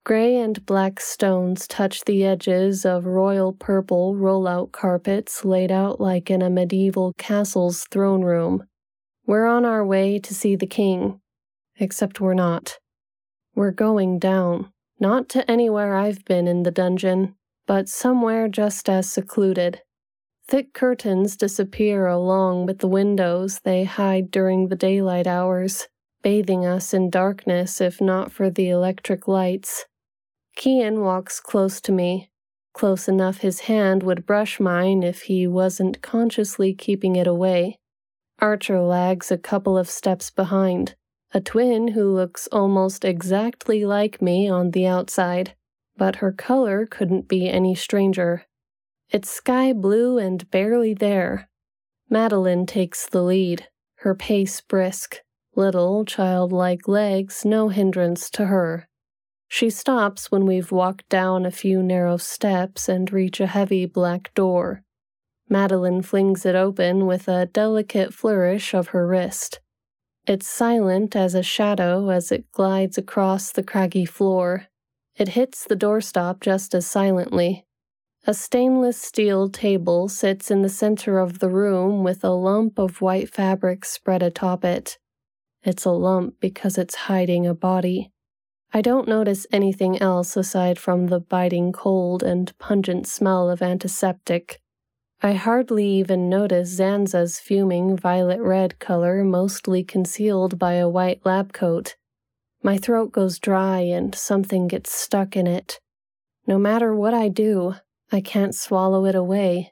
Gray and black stones touch the edges of royal purple roll-out carpets laid out like in a medieval castle's throne room. We're on our way to see the king. Except we're not. We're going down, not to anywhere I've been in the dungeon, but somewhere just as secluded. Thick curtains disappear along with the windows they hide during the daylight hours, bathing us in darkness if not for the electric lights. Kian walks close to me, close enough his hand would brush mine if he wasn't consciously keeping it away. Archer lags a couple of steps behind, a twin who looks almost exactly like me on the outside, but her color couldn't be any stranger. It's sky blue and barely there. Madeline takes the lead, her pace brisk, little, childlike legs no hindrance to her. She stops when we've walked down a few narrow steps and reach a heavy black door. Madeline flings it open with a delicate flourish of her wrist. It's silent as a shadow as it glides across the craggy floor. It hits the doorstop just as silently. A stainless steel table sits in the center of the room with a lump of white fabric spread atop it. It's a lump because it's hiding a body. I don't notice anything else aside from the biting cold and pungent smell of antiseptic. I hardly even notice Zanza's fuming violet-red color mostly concealed by a white lab coat. My throat goes dry and something gets stuck in it. No matter what I do, I can't swallow it away.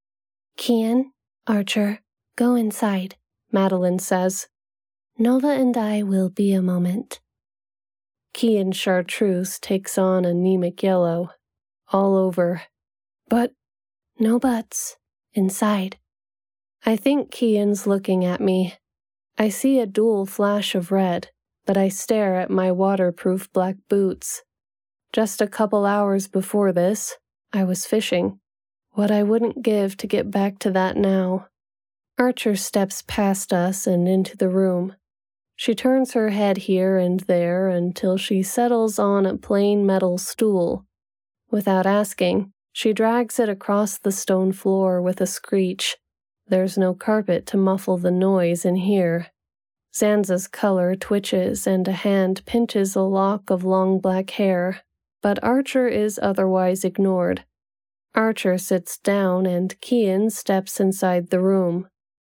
Kian, Archer, go inside, Madeline says. Nova and I will be a moment. Kian Chartreuse takes on anemic yellow, all over. But no buts. Inside. I think Kian's looking at me. I see a dual flash of red, but I stare at my waterproof black boots. Just a couple hours before this, I was fishing. What I wouldn't give to get back to that now. Archer steps past us and into the room. She turns her head here and there until she settles on a plain metal stool. Without asking, she drags it across the stone floor with a screech. There's no carpet to muffle the noise in here. Zanza's color twitches and a hand pinches a lock of long black hair, but Archer is otherwise ignored. Archer sits down and Kian steps inside the room.